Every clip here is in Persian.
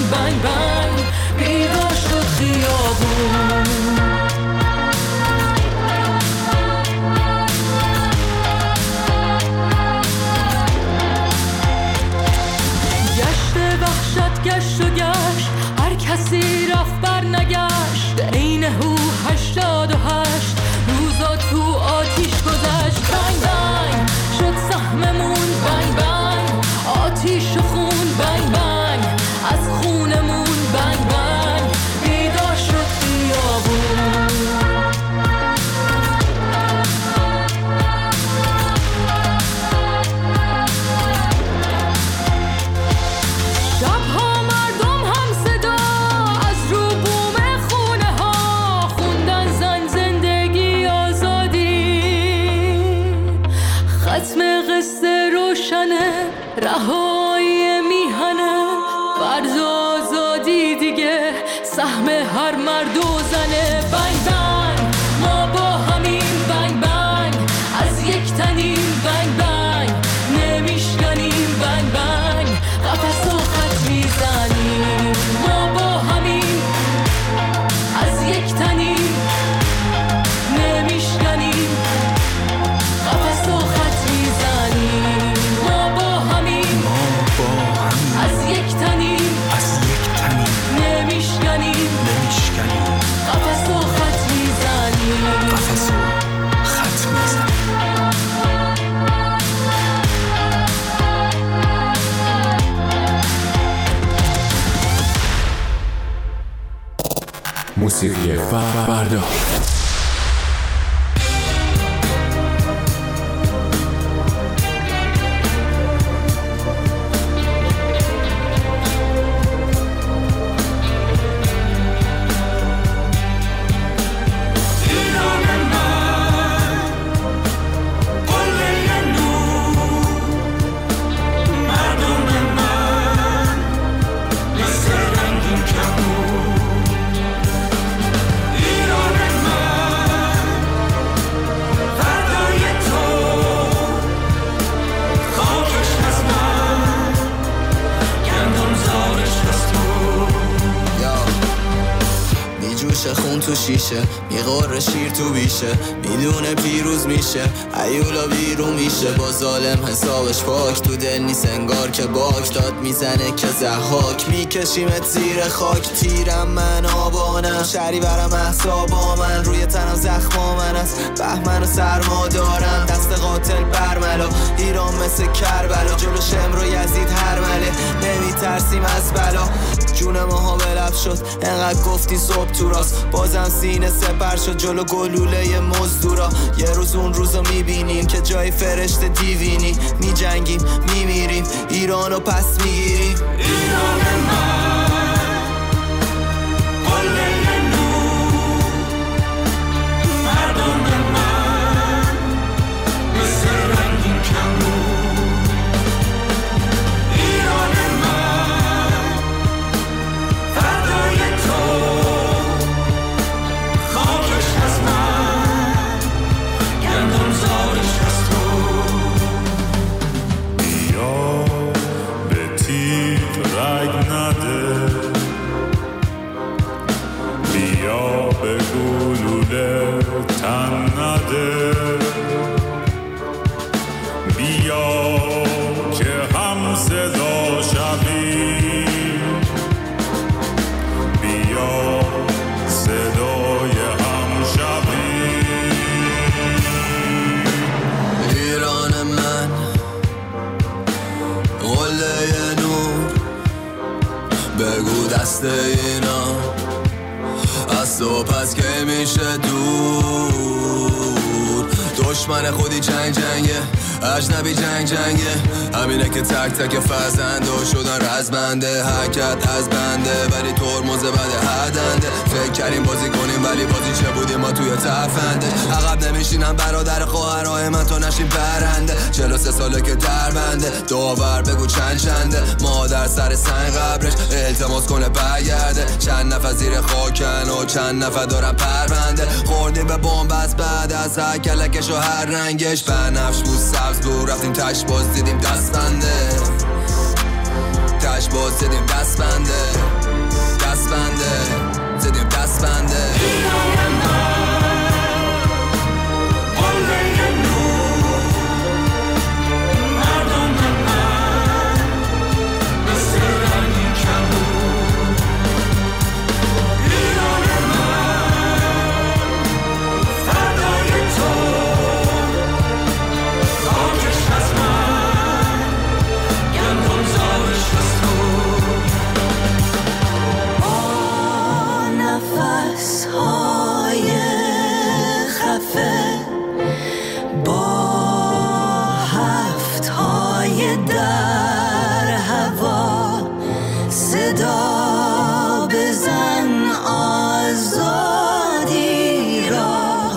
بنگ بنگ بیدار شد خیابون. گشت و گشت هر کسی رفت بر نگشت، عین هو 88 روزا تو آتیش گذشت. بنگ بنگ شد سهممون، بنگ بنگ آتیش و خون، بنگ بنگ از خونمون، بنگ بنگ بیدار شد خیابون. رهایی میهنه فرض آزادی دیگه سهم هر مرد و زنه. بنگ بنگ ما با همین، بنگ بنگ از یک تنیم، بنگ بنگ نمیشکنیم، بنگ بنگ قفس و خط میزنیم. ما با همین از یک تنیم نمیشکنیم، قفس و خط میزنیم. از یک تنیم نمیشکنیم، قفس و خط میزنیم. موسیقی فردا. خون تو شیشه میغوره شیر تو بیشه، میدونه پیروز میشه ایولا بیرون میشه. با ظالم حسابش پاک تو دل نیست انگار که باک داد میزنه که زحاک. میکشیمت زیر خاک تیرم من آبانم، شری برم احسابا من، روی تنم زخما من از بهمن و سرما دارم. دست قاتل برملا ایران مثل کربلا، جلو شمر و یزید هر مله نمیترسیم از بلا. جون ماها به لب شد انقدر گفتی صبح تو راست، بازم سینه سپر شد جلو گلوله مزدورا. یه روز اون روزو میبینیم که جای فرشته دیوینی، میجنگیم میمیریم ایرانو پس میگیریم. ایران من قله نور، مردم من مثل رنگین کمون. ایران من فردای تو خاکش از من، گندم زارش از تو. بیا به تیغ رگ نده، بیا به گلوله تن نده، بیا که هم صدا شویم، بیا صدای هم شویم. ایران من قله نور، بگو دست اینا از تو پس که میشه دور. دشمن خودی جنگ جنگه، اجنبی جنگ جنگه، همینه که تک تک فرزنده شدن رزمنده. حرکت از بنده ولی ترمز بده هدنده. فکر کردیم بازی کنیم ولی بازی چه بودیم ما توی تفنده. عقب نمیشینم برادر خواهرای من تو نشین برنده. 43 ساله که در بنده، داور بگو چند چنده. مادر سر سنگ قبرش التماس کنه برگرده. چند نفر زیر خاکن و چند نفر دارن پرونده. خوردیم به بمب از بعد از هر کلکش و هر رنگش. بنفش بود سبز بود رفتیم تش باز دیدیم دست بنده، تش باز دیدیم دست بنده. پسبنده زدیم دست بنده ایران من قله نور مردم من مثل رنگی کبود ایران من فردای تو خاکش از من گندم زارش از تو نفس‌های خفه با هفت‌های در هوا صدا بزن آزادی را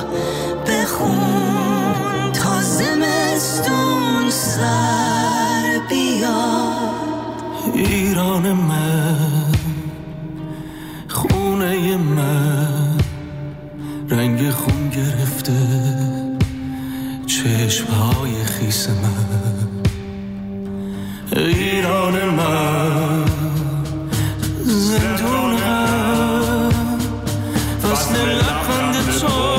بخون تا زمستون سر بیاد ایران من خونه من رنگ خون گرفته چشمهای خیس من ایران من زندونم وصل لبخند تو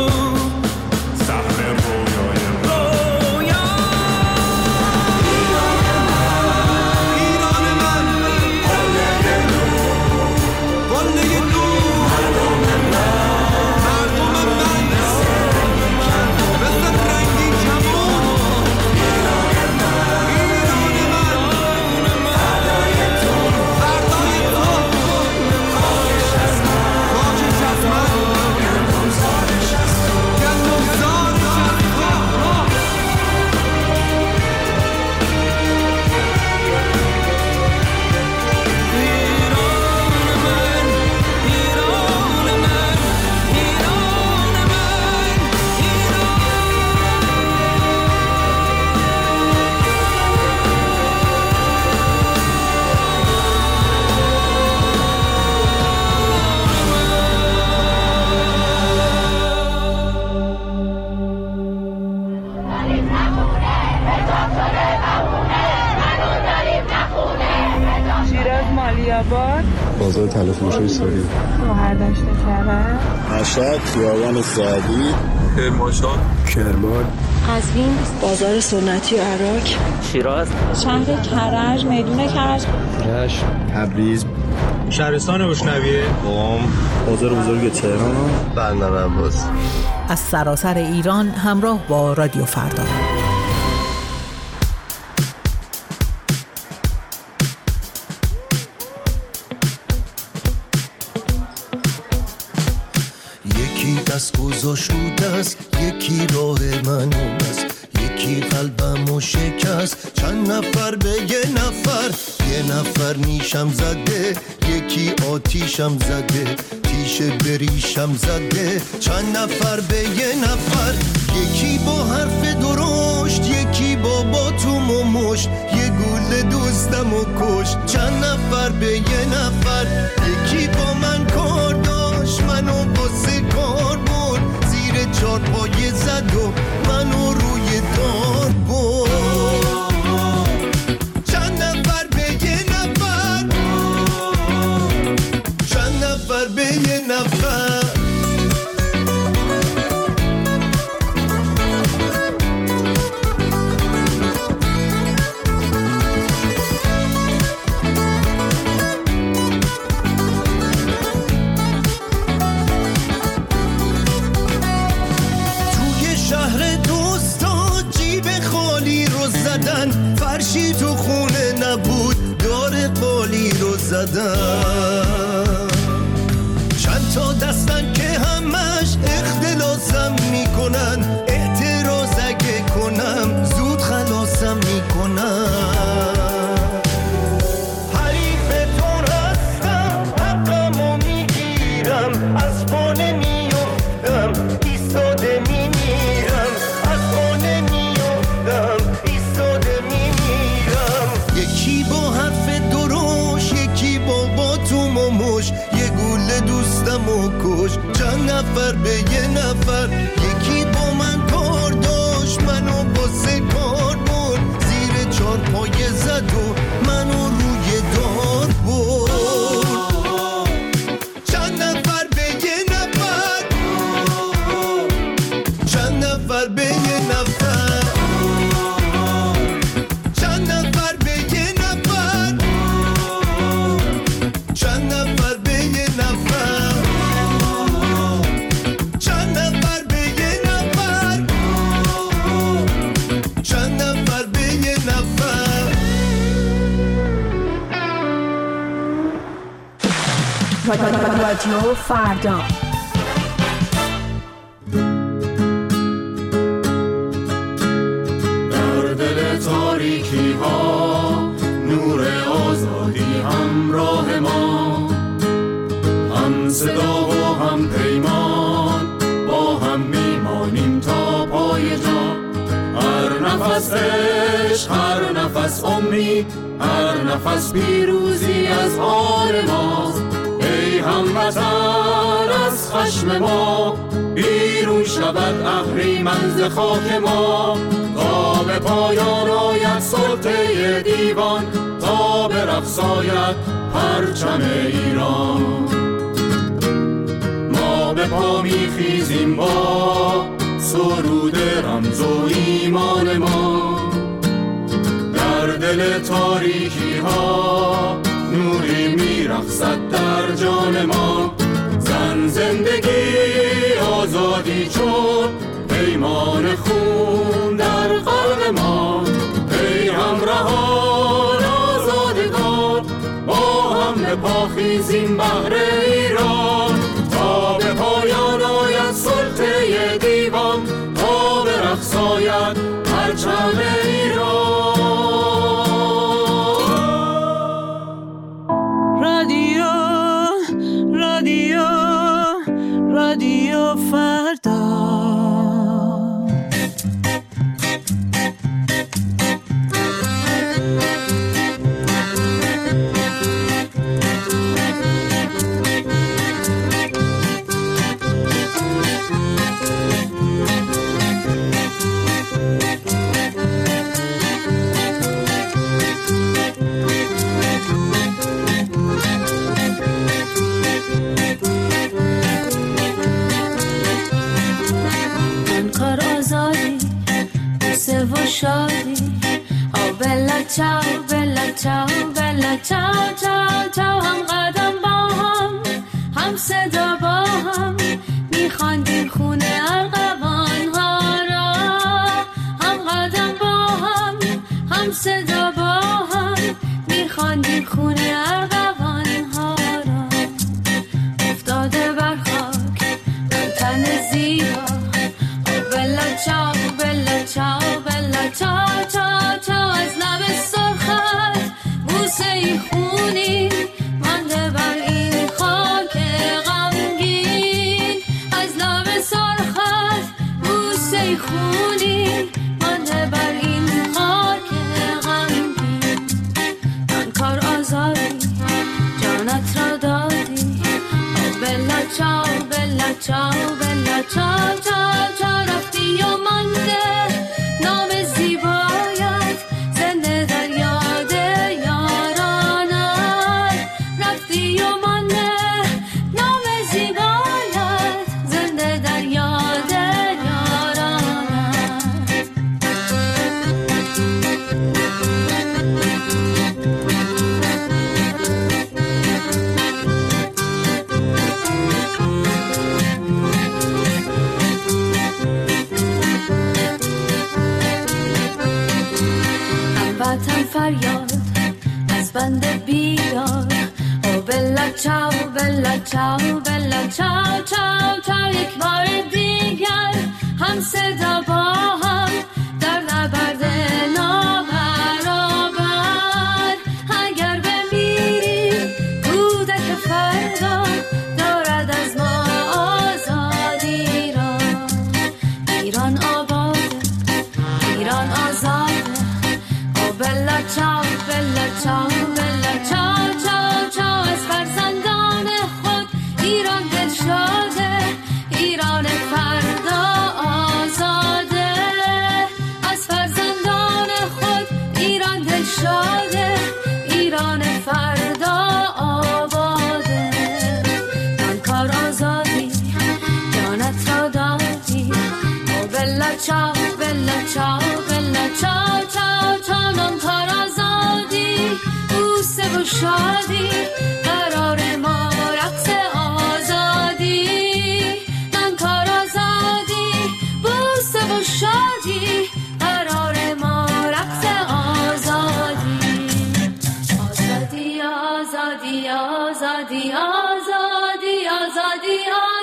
بازار تلفروشی ساری شهرداشت کرد مشهد خیابان سعدی کرمانشاه کرمان قزوین بازار سنتی و عراق شیراز شهر کرج میدون کرج رشت تبریز شهرستان بشنویه قم بازار بزرگ تهران بندر عباس از سراسر ایران همراه با رادیو فردا. یکی دست گذاشت رو دست یکی راه من است یکی قلبمو شکست چند نفر به یه نفر نیشم زده یکی آتیشم زده تیشه بریشم زده چند نفر به یه نفر یکی با حرف درشت یکی با توم و مشت یه گوله دوستمو کشت چند نفر به یه نفر یکی با من کار داشت منو واسه کار برد زیر چارپایه زد و منو روی دار برد چند نفر به یه نفر چند نفر به یه نفر فرشی تو خونه نبود دار قالی رو زدن چند تا دستن که همش اختلاسم میکنن اعتراض اگه کنم زود خلاصم میکنن حریفتون هستم حقمو میگیرم از پانه میفتم ایستاده میمیرم از پانه میفتم یکی با حرف دروش یکی با توم نفر به یه نفر، چند نفر به یه نفر، چند نفر به یه نفر، چند نفر به یه نفر، چند نفر به یه نفر. رادیو فردا. در دل تاریکی ها نور آزادی همراه ما، هم صدا و هم پیمان با هم میمانیم تا پای جان. هر نفس عشق، هر نفس امید، هر نفس پیروزی از آن ماست. ای هموطن از خشم ما بیرون شود اهریمن ز خاک ما، تا به پایان آید سلطه دیوان، تا به رقص آید پرچم ایران. ما به پا میخیزیم با سرود رمز و ایمان ما، در دل تاریکی ها نوری میرقصد در جان ما. زن زندگی آزادی چون پیمان خون در قلب ما. ای همراهان آزادگان با هم به پا خیزیم بهر ایران، تا به پایان آید سلطه دیوان، تا به رقص آید پرچم ایران. رادیو فردا. شادی او بلا چاو بلا چاو بلا چاو چاو چاو، هم قدم با هم صدا با هم میخواندیم خونه ارغوان ها را، هم قدم با هم صدا با هم میخواندیم خونه ارغوان ها را. افتاده بر خاک تن زیبا او بلا چاو بلا چاو چاو چاو چاو، از لب سرخت بوسه ای خونی مانده بر این خاک غمگین، از لب سرخت بوسه ای خونی مانده بر این خاک غمگین. من کار آزادی جانت را دادی او بلا چاو بلا چاو بلا چاو چاو چاو، رفتی و مانده نام زیبایت زنده در یاد یارانت، رفتی و مانده نام زیبایت زنده در یاد یارانت. وطن فریاد از بند بیدار او بلا چاو بلا چاو بلا چاو چاو چاو، یک بار دیگر هم صدا با هم در نبرد نابرابر. اگر بمیریم کودک فردا دارد از ما آزادی را. ایران آباد، ایران آزاد، بلا چاو بلا چاو بلا چاو چاو چاو، از فرزندان خود ایران دل شاده، ایران فردا آزاده. از فرزندان خود ایران دل شاده، ایران فردا آباده. من کار آزادی جانت را دادی او bella ciao bella ciao bella ciao ciao ciao non کار آزادی بوسه و شادی قرار ما رقص آزادی non کار آزادی بوسه و شادی قرار ما رقص آزادی آزادی آزادی آزادی آزادی آزادی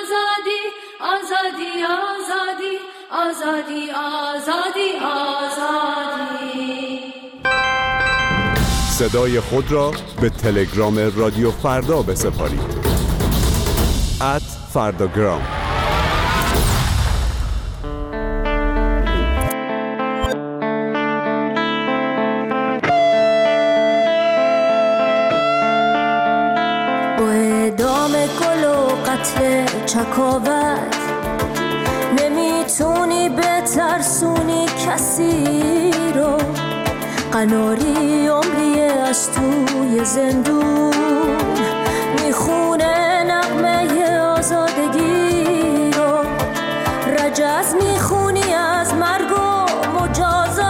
آزادی آزادی آزادی آزادی آزادی. صدای خود را به تلگرام رادیو فردا بسپارید. @فرداگرام. با اعدام گل و قتل چکاوت نمیتونی بترسونی کسی رو، قناری عمریه از توی زندون میخونه نغمه آزادگی رو، رجز میخونی از مرگ و مجازات،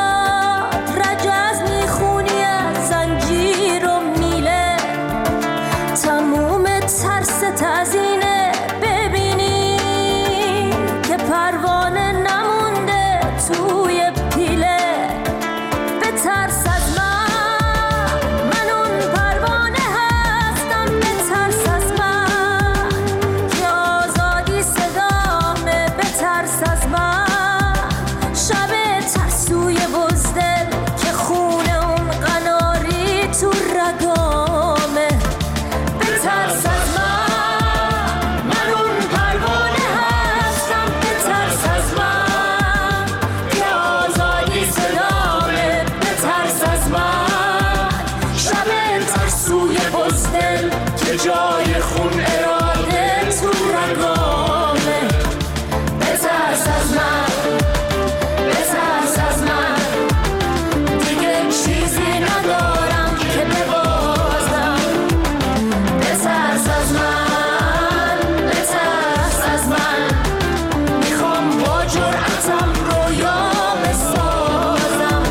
رجز میخونی از زنجیر و میله، تموم ترس تزینه ببینی که پروانه نمونده توی پیله. بترس از من اون پروانه هستم، بترس از من که آزادی صدامه، بترس از من شب ترسوی بزدل که خونه اون قناری تو رگامه. بترس از من اون پروانه هستم، بترس از من که آزادی صدامه، بترس از من شب ترسوی بزدل که جای خون اراده تو رگامه. بترس از من، بترس از من، دیگه چیزی ندارم که ببازم. بترس از من، بترس از من، میخوام با جرأتم رویا بسازم.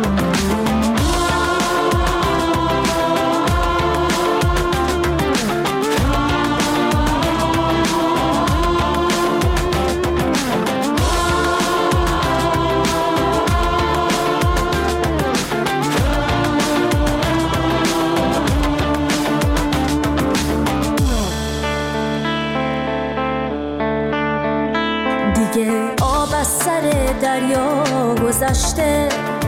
دیگه آب از سر دریا گذشته،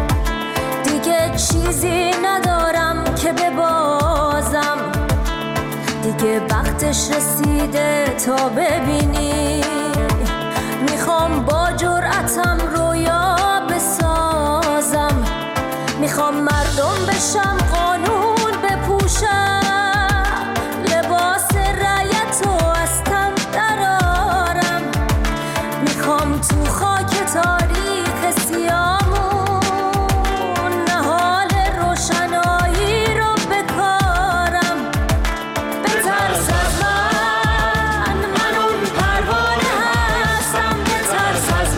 دیگه چیزی ندارم که ببازم، دیگه وقتش رسیده تا ببینی، میخوام با جرأتم رویا بسازم، میخوام مردم بشم، قانون بپوشم، لباس رعیت و از تن درارم، میخوام تو خاک تاریخ سیامون نهال روشنایی رو بکارم. بترس از من اون پروانه هستم، بترس از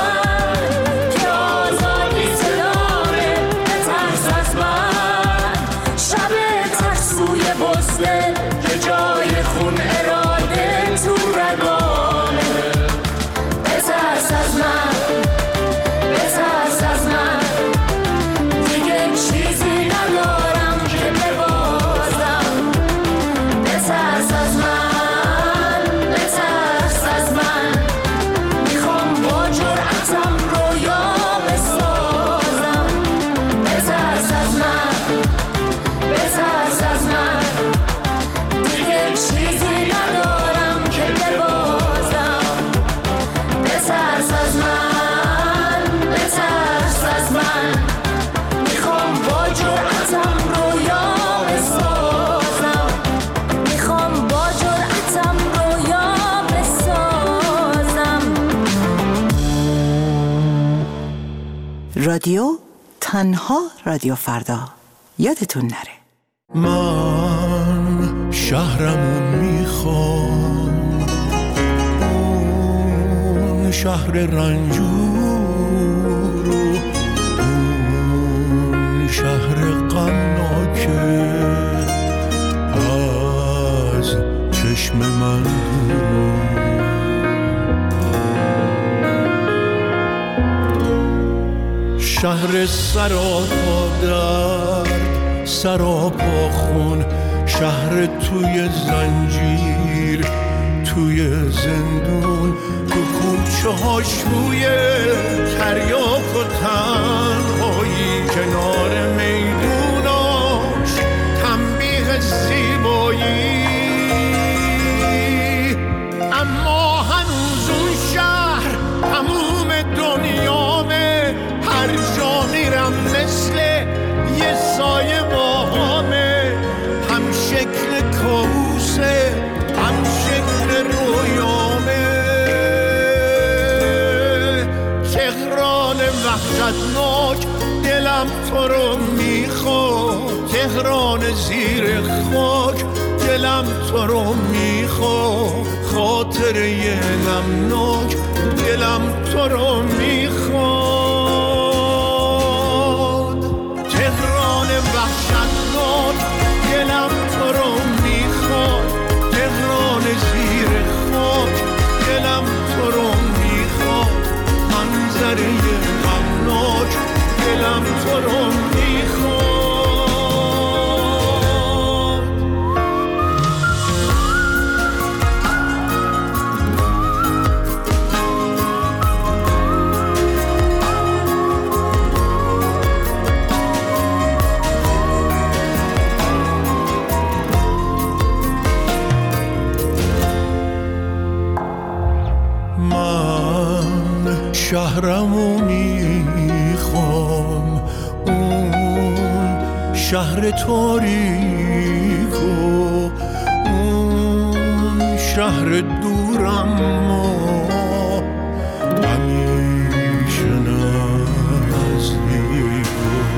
من که آزادی صدامه، بترس از من شب ترسوی بزدل که جای خون اراده تو رگامه. بترس از من، بترس از من، دیگه چیزی ندارم که ببازم. بترس از من، بترس از من، میخوام با جرأتم رویا بسازم. بترس از من، بترس از من، دیگه چیزی ندارم که ببازم. بترس از من، بترس از من، میخوام با جرأتم رویا بسازم، میخوام با جرأتم رویا بسازم. رادیو تنها رادیو فردا، یادتون نره. من شهرمون میخوام، اون شهر رنجور و اون شهر غمناکه از چشم من شهر سراپا درد سراپا خون، شهر توی زنجیر توی زندون، تو کوچه هاش روی تریاک و تنهایی، کنار میدوناش تنبیه زیبایی. اما هنوز اون شهر تموم دنیامه، هر جا میرم مثل یه سایه باهامه، هم شکل کابوسه هم شکل رویامه. تهران وحشتناک دلم تو رو میخواد، تهران زیر خاک دلم تو رو میخواد، خاطره غمناک دلم تو رو میخواد. تهران وحشتناک دلم تو رو میخواد، تهران زیر خاک دلم تو رو میخواد، منظره غمناک دلم تو رو میخواد. شهرمو میخوام، اون شهر تاریک و اون شهر دورم همیشه نزدیک.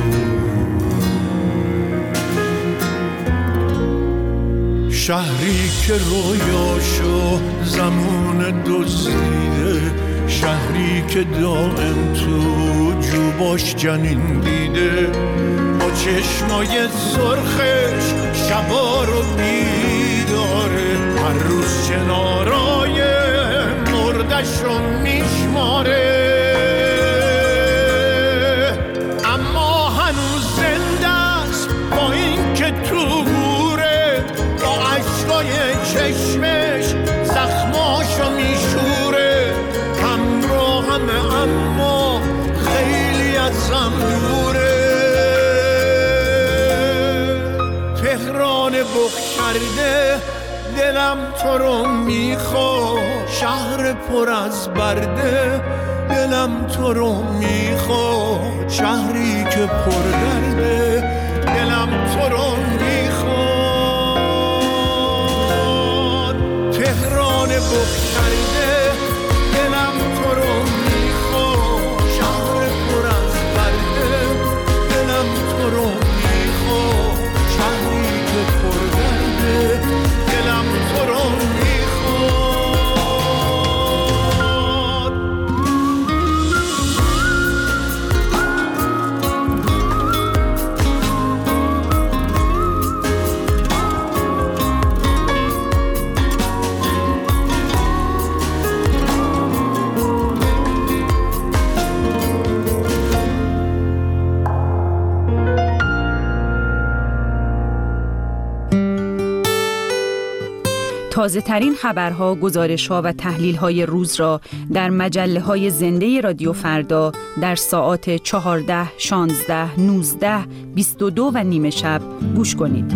شهری که رویاشو زمان دزدیده، شهری که دائم تو جوباش جنین دیده، با چشمای سرخش شبا رو بیداره، هر روز چنارای مردش رو میشماره. اما هنوز زنده است با این که تو گوره، با عشقای چشمش زخماشو میشوره. اما خیلی ازم دوره. تهران بخ کرده دلم تو رو میخواد، شهر پر از برده دلم تو رو میخواد، شهری که پر درده دلم تو رو میخواد. تهران بخ کرده دلم تو رو میخواد، شهر پر از برده دلم تو رو میخواد، شهری که پر درده دلم تو رو میخواد. تازه ترین خبرها، گزارش‌ها و تحلیل‌های روز را در مجله‌های زنده رادیو فردا در ساعات 14, 16, 19, 22 و نیم شب گوش کنید.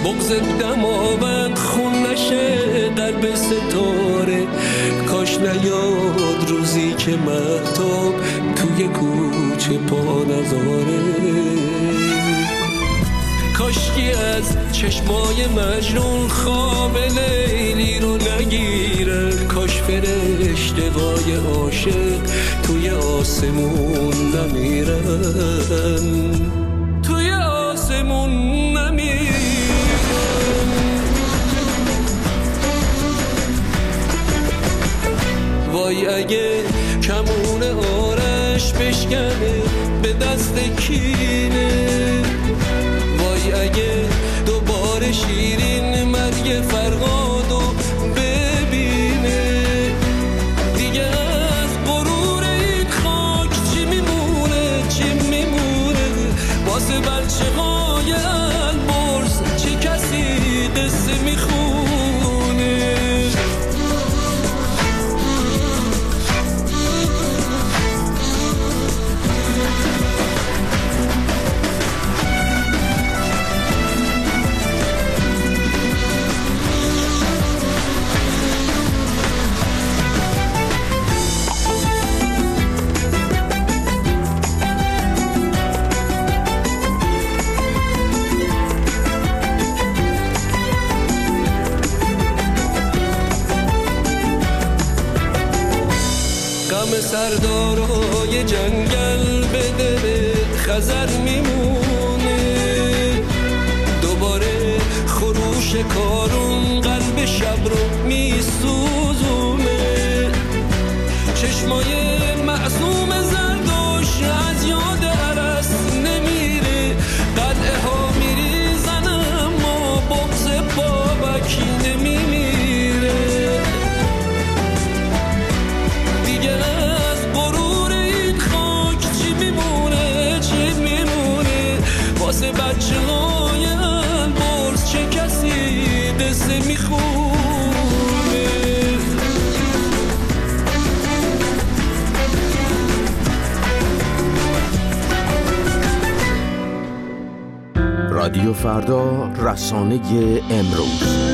بغض دماوند خون نشه قلب ستاره. کاش نیاد روزی که مهتاب توی کوچه پا نذاره. کاشکی از چشمای مجنون خواب لیلی رو نگیره. کاش فرشته‌های عاشق توی آسمون نمیرن، توی آسمون نمیرن. وای اگه کمون آرش بشکنه به دست کینه. وای اگه دوباره شیرین مرگ فرهادو ببینه. دیگه از غرور این خاک چی میمونه، چی میمونه؟ واسه بچه های البرز چه کسی قصه میخونه؟ سردارای جنگل به دل خزر میمونه. دوباره خروش کارون قلب شب رو میسوزونه. چشمای معصوم زردوش از یاد عرس نمیره. قلعه ها میریزن اما بغض بابکی نمیمیره. دیگه واسه بچه های البرز چه کسی قصه میخونه؟ رادیو فردا، رسانه امروز.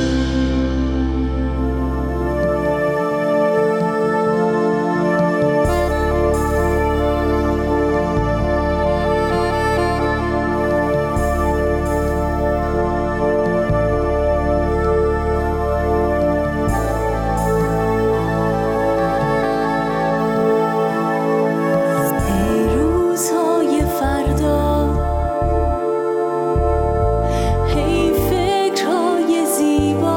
زیبا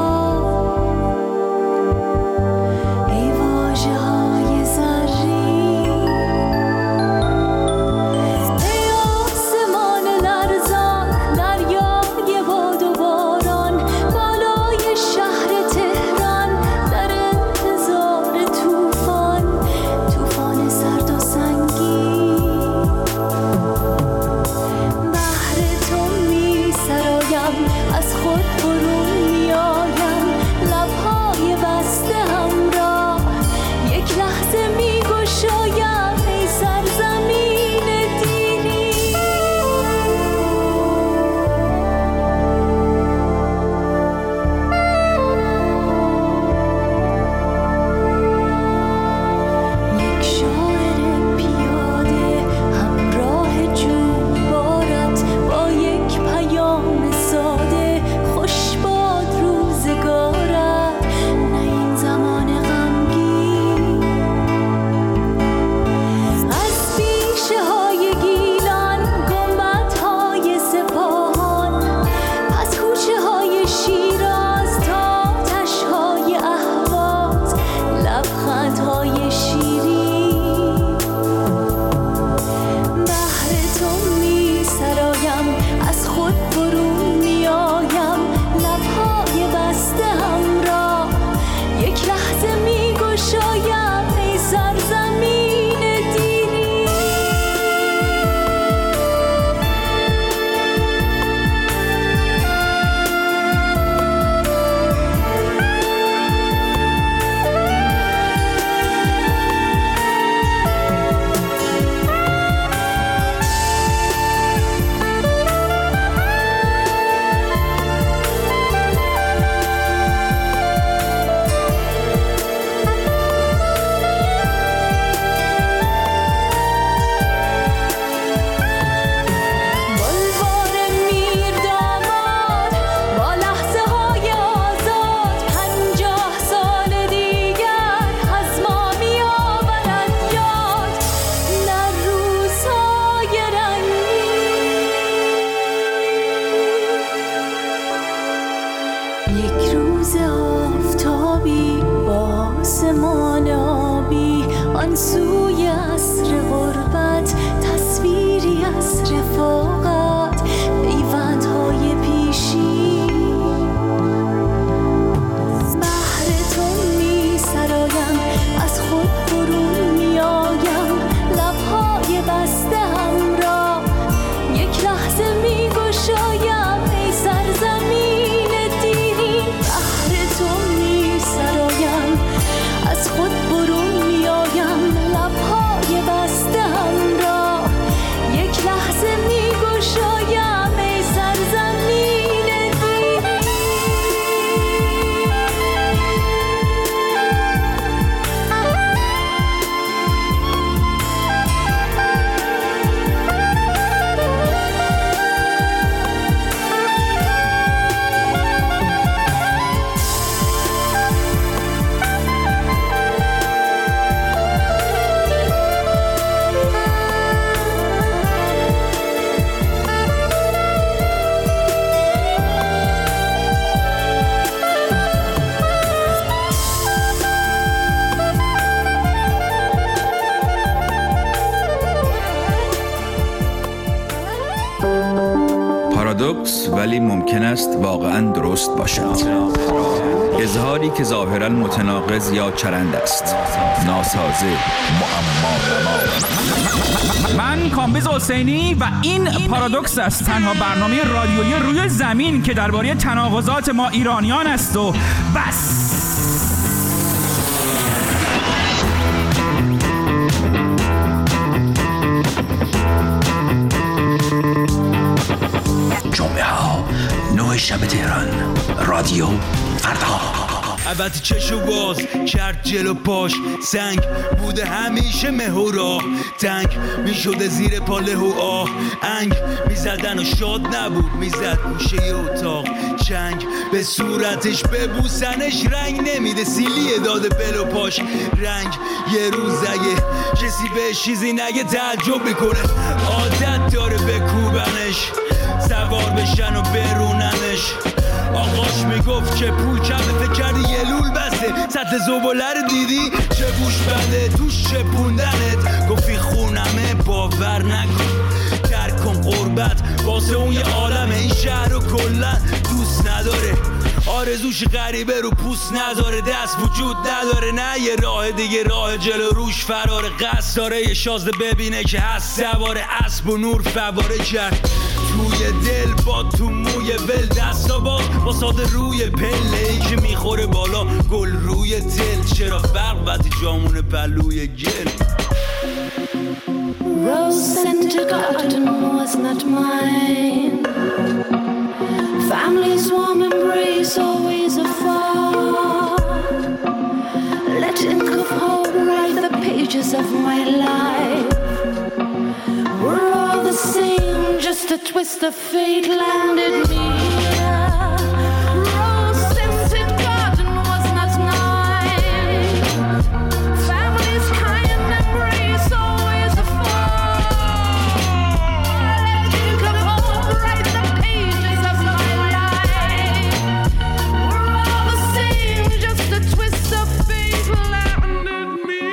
آن سوی عصر غربت تصویری از رفاقت، پیوندهای پیشی بهر تو می سرایم، از خود برون می آیم، لبهای بسته هم را یک لحظه می گشایم. ای سرزمین دیرین بهر تو می سرایم، از خود برون می آیم، لبهای بسته هم را یک لحظه می گشایم. ای سرزمین دیرین پارادوکس ولی ممکن است واقعا درست باشد. اظهاری که ظاهرا متناقض یا چرند است، ناسازه، معما. من کامبیز حسینی و این پارادوکس است، تنها برنامه رادیویی روی زمین که درباره تناقضات ما ایرانیان است و بس. جمعه ها 9 شب تهران، رادیو فردا. البته چشو باز کرد جلو پاش، سنگ بوده همیشه مه و راه، تنگ میشده زیر پاله و آه، انگ میزدن و شاد نبود، میزد گوشه اتاق، چنگ به صورتش ببوسنش رنگ نمیده، سیلیه داده بل و پاش رنگ. یه روز اگه کسی به چیزی نگه تعجب میکنه، عادت داره بکوبنش، سوار بشن و بروننش. آقاش میگفت که پول کمه، فکر کردی یه لول بسته، سطل زباله رو دیدی چه بوش بده توش چپوندنت. گفتی خونمه باور نکن، درک کن قربت واسه اون یه عالمه، این شهر رو کلن دوست نداره، آرزوش غریبه رو پوست نداره، دست وجود نداره، نه یه راه دیگه راه جلو روش فراره، قصد داره یه شازده ببینه که هست سواره اسب و نور فواره کرد توی دل با تو موی ول، دستا با ساده روی پله ای که میخوره بالا گل روی دل، چرا فرق وقتی جامون پلوی گل. Rose scented garden was not mine, family's warm embrace always afar, let ink of hope write the pages of my life. We're all the same, just a twist of fate landed me here. Rose scented garden was not mine, family's kind embrace always afar, let ink of hope write the pages of my life. We're all the same, just a twist of fate landed me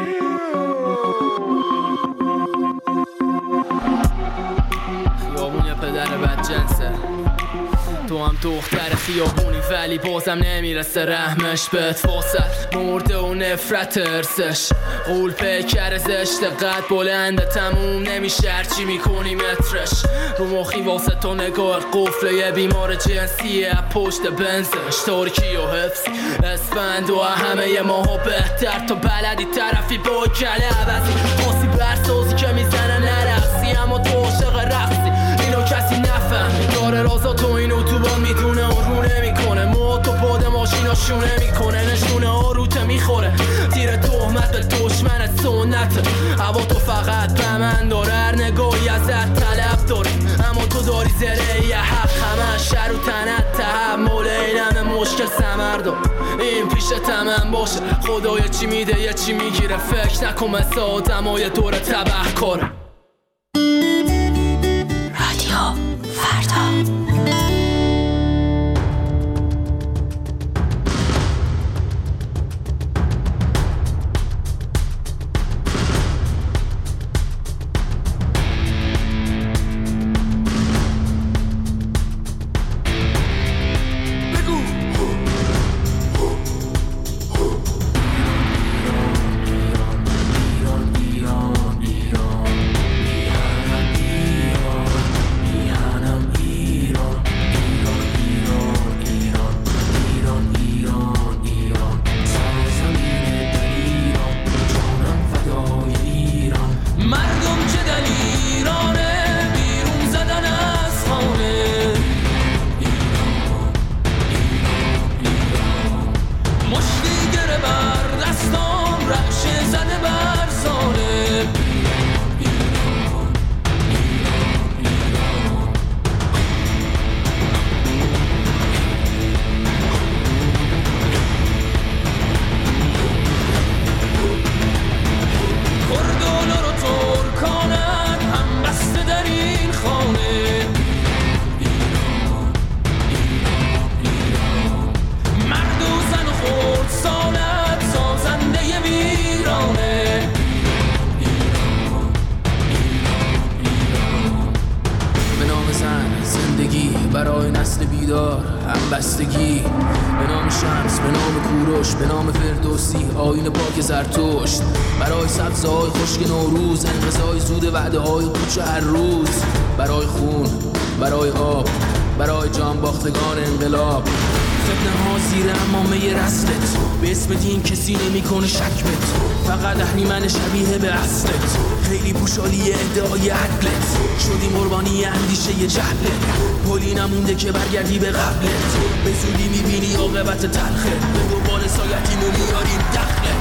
خیابون یه پدر بدجنسه، تو هم دختر خیابونی ولی بازم نمیرسه رحمش بهت، واسه مرده و نفرت ارسش قول پیکر زشت قد بلنده، تموم نمیشه هرچی میکنی مترش، رو مخی واسه تو نگاه قفله یه بیمار جنسیه پشت بنزش، ترکی و حفظ اسفند و همه ماها بهتر، تا بلدی طرفی با کله عوضی، خاصی برسازی که میزنه نرقصی، اما تو عاشق رقصی اینو کسی نفهمی، داره رازا تو اینو تو با میدونه اون رو نمیکنه، ما تو باد ماشینا شونه میکنه، نشونه آروته میخوره، تیر تهمت به دشمنت سنته، هوا تو فقط به من داره، هر نگاهی ازت طلب داره، اما تو داری زره یه حق، همه شر و تنت تحمل اینم مشکل سمردار، این پیش تمام باشه، خدای چی میده یه چی میگیره، فکر نکن مثل آدمای دور تبه کاره. رادیو فردا. برای نسل بیدار، همبستگی، به نام شمس، به نام کوروش، به نام فردوسی، آیین پاک زرتشت، برای سبزهای خشک نوروز، انقضای زود وعده های پوچ هر روز، برای خون، برای آب، برای جان باختگان انقلاب، فتنه ها زیر امامه رسلت، به اسم دین کسی نمی کنه شک بت، فقط اهریمن شبیه به اصلت، خیلی پوشالی ادعای عدلت، شدیم قربانی اندیشه جهلت، پلی نمونده که برگردی به قبلت، به زودی میبینی عاقبت تلخه، به دنبال سایتیمو میاریم دخله.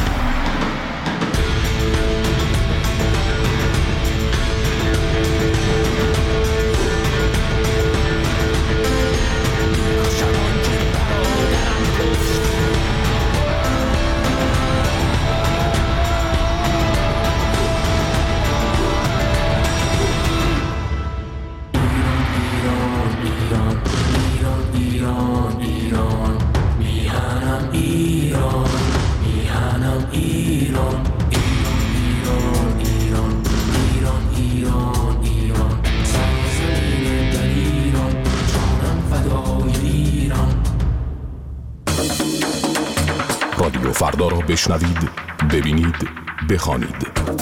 رادیو فردا را بشنوید، ببینید، بخوانید.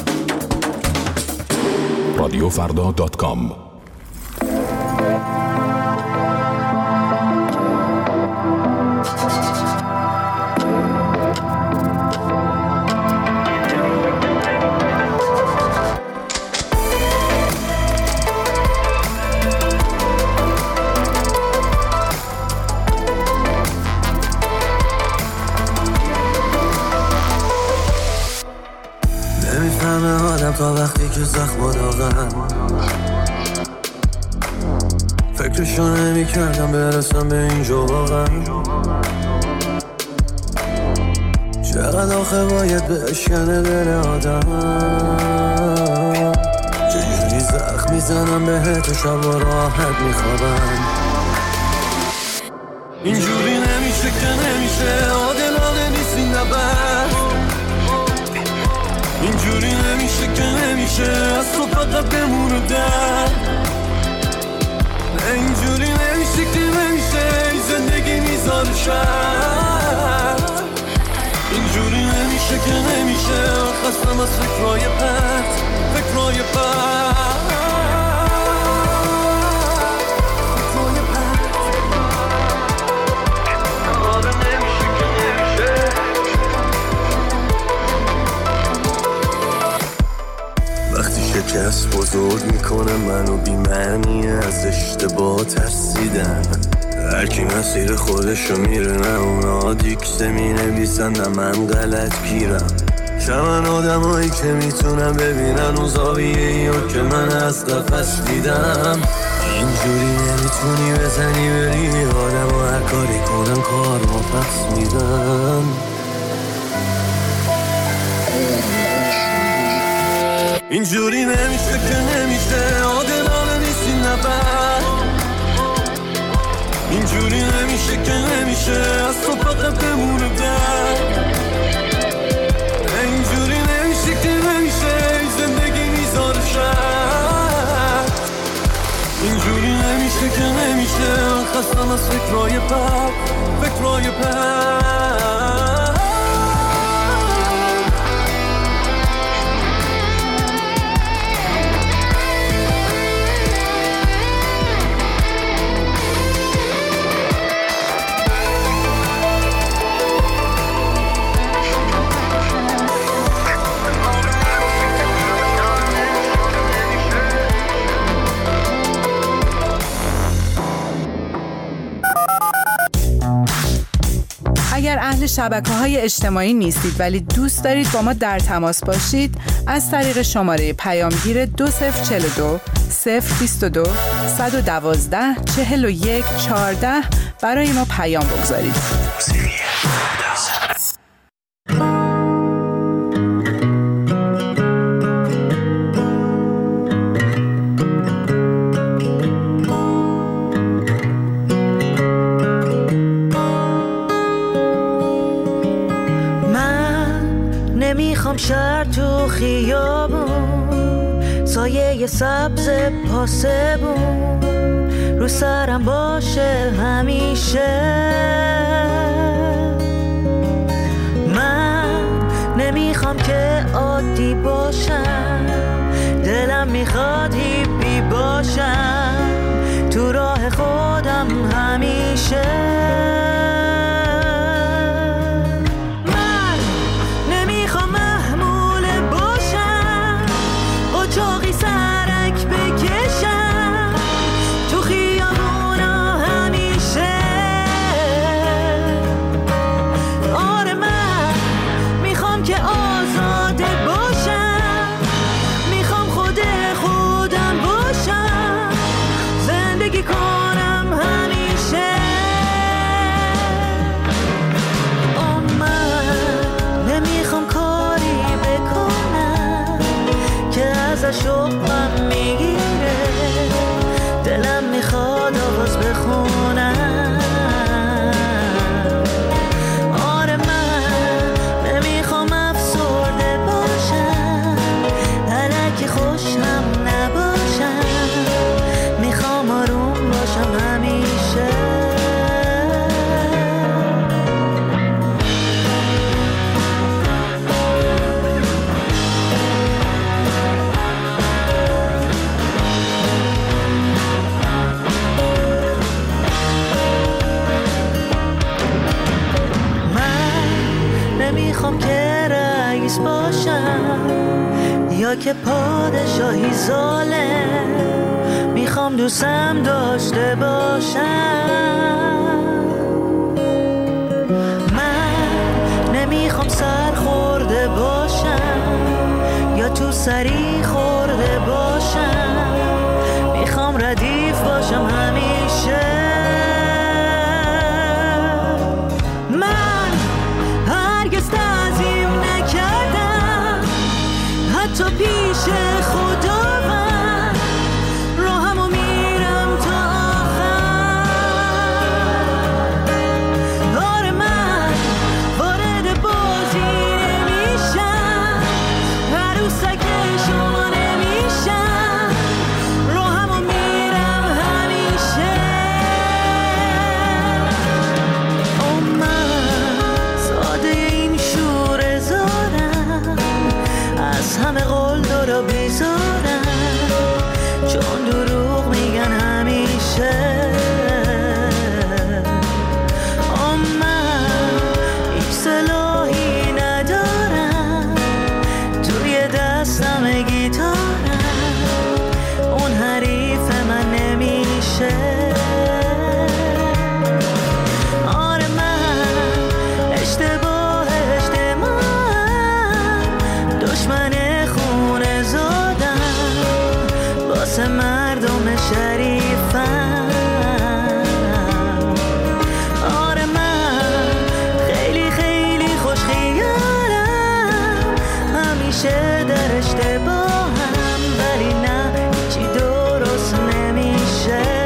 radiofrda.com. تا وقتی که زخم داغم فکرشو نمی کردم برسم به اینجا واقعا، چقدر آخه باید بشکنه دل آدم، چجوری زخم میزنم بهت و شب و راحت میخوابم، اینجوری نمیشه که نمیشه، عادلانه نیست این نبرد، اینجوری نمیشه که نمیشه، از تو فقط بمونه در، اینجوری نمیشه که نمیشه، زندگی میذاره شرط، اینجوری نمیشه که نمیشه، خستم از فکرهای پرت، فکرهای پرت. شکست بزرگ میکنه منو بی‌معنی، از اشتباه ترسیدن، هرکی مسیر خودشو میره، نه اونا دیکسه مینویسن نه من غلط گیرم، شمن آدمایی که میتونن ببینن اون زاویه‌ایو که من از قفس دیدم، اینجوری نمیتونی بزنی بری آدم و هر کاری کنن کار ما پس میدن، اینجوری نمیشه که نمیشه، عادلانه نیست این نبرد، اینجوری نمیشه که نمیشه، از تو فقط بمونه در، اینجوری نمیشه که نمیشه، زندگی میذاره شرط، اینجوری نمیشه که نمیشه، خستم از فکرهای پرت، فکرهای پرت. اگر اهل شبکه‌های اجتماعی نیستید ولی دوست دارید با ما در تماس باشید، از طریق شماره پیامگیر 2042 022 112 41 14 برای ما پیام بگذارید. نمیخوام شهر تو خیابون، سایه سبز پاسبون، رو سرم باشه همیشه. من نمیخوام که عادی باشم، دلم میخواد هیپی باشم، تو راه خودم همیشه. من نمیخوام محمول باشم، قاچاقی سرک بکشم، تو خیابونا همیشه. آره من میخوام که آزاده باشم، میخوام خودم باشم، زندگی کنم همیشه. من نمیخوام کاری بکنم که ازش شوقم میگیره، دلم میخواد آواز بخونم. آره من نمیخوام افسرده باشم، الکی خوشم نباشم، میخوام آروم باشم همیشه. نمیخوام که رئیس باشم یا که پادشاهی ظالم، میخوام دوستم داشته باشم. من نمیخوام سر خورده باشم یا تو سری خورده باشم، میخوام ردیف باشم همیشه. حتی پیش خداوند راهمو میرم تا آخر. آره من وارد بازی نمیشم، عروسک شما نمیشم، راهمو میرم همیشه. من ساده این شور زارم، از همه قول دارا بیزارم، چون دروغ میگن همیشه. من هیچ سلاحی ندارم، توی دستم گیتارم، اون حریف من نمیشه. آره من اشتباه دشمن خونه زادم، واسه مردم شریفم. آره من خیلی خیلی خوش خیالم، همیشه در اشتباهم، ولی نه هیچی درست نمیشه.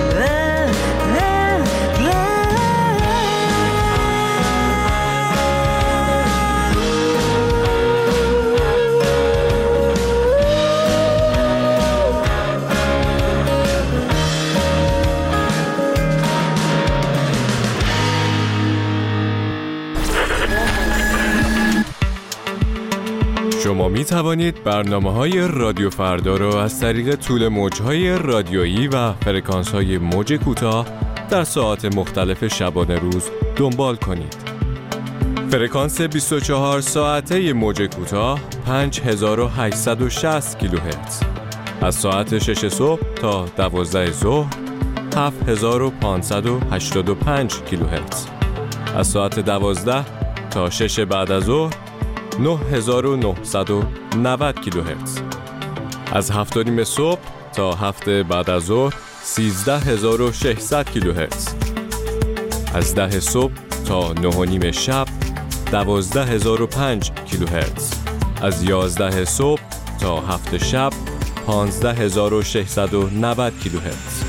شما می توانید برنامه‌های رادیو فردا را از طریق طول موج‌های رادیویی و فرکانس‌های موج کوتاه در ساعات مختلف شبانه روز دنبال کنید. فرکانس 24 ساعته موج کوتاه 5860 کیلوهرتز. از ساعت 6 صبح تا 12 ظهر 7585 کیلوهرتز. از ساعت 12 تا 6 بعد از ظهر 9990 کیلوهرتز. از 7:30 صبح تا 7 بعد از ظهر 13600 کیلوهرتز. از 10 صبح تا 9:30 شب 12005 کیلوهرتز. از 11 صبح تا 7 شب 15690 کیلوهرتز.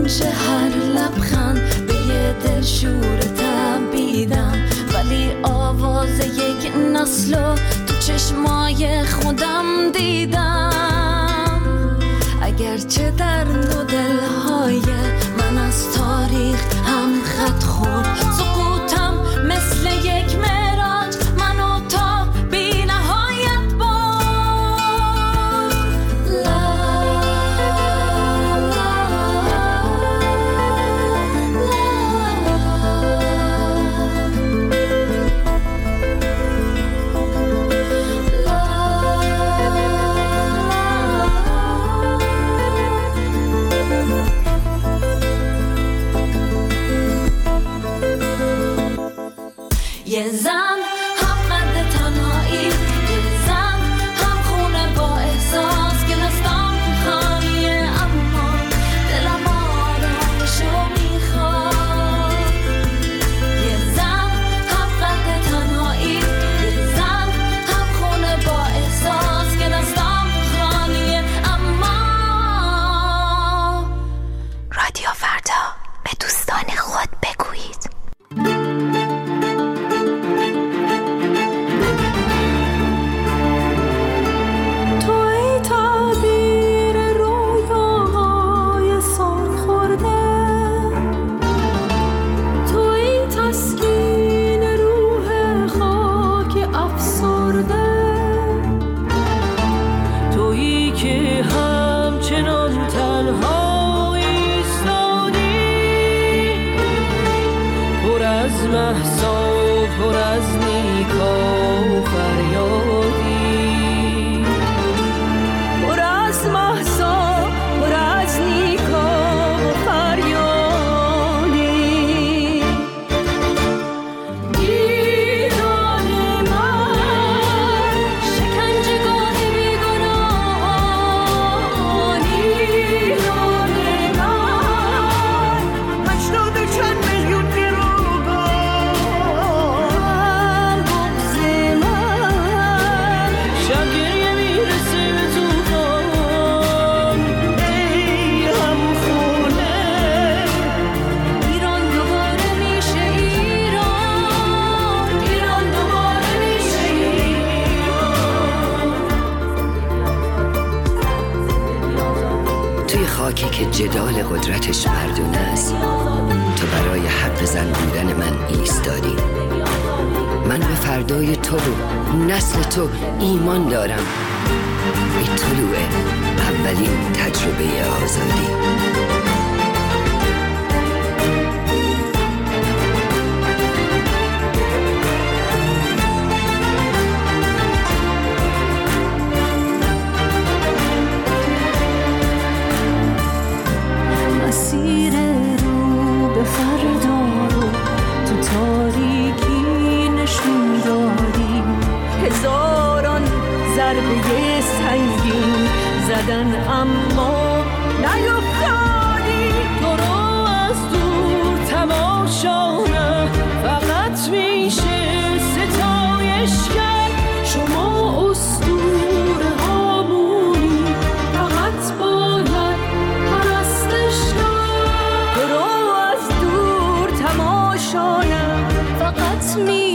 پشت هر لبخند به یه دل شور تبیدم، ولی آواز یک نسلو تو چشمای خودم دیدم. اگرچه در دو دلهای من از تاریخ هم خط خورد، سقوطم مثل یک معراج منو تا بی نهایت برد. یه زن هم قد تنهایی، یه زن هم خونه با احساس که دستم خالیه، اما دلم آرامشو میخواد. یه زن هم قد تنهایی، یه زن هم خونه با احساس که دستم خالیه، اما رادیو فردا به دوستان خود بگویید. پر از نیکا و فریادی، پر از محسا، پر از نیکا و فریادی. ایران من شکنجهگاه بیگناهان، ایران من 80 چند میلیون خاکی که جدال قدرتش مردونه است، تو برای حق زن بودن من ایستادی. من به فردای تو و نسل تو ایمان دارم. ای طلوع اولین تجربه آزادی. مسیر رو به فردا رو تو تاریکی نشون دادی، هزاران ضربه سنگین زدن اما نیفتادی. تو رو از دور تماشا فقط میشه ستایش کرد، شما اسطوره هامونی فقط باید پرستش کرد. تو رو از دور تماشا فقط میشه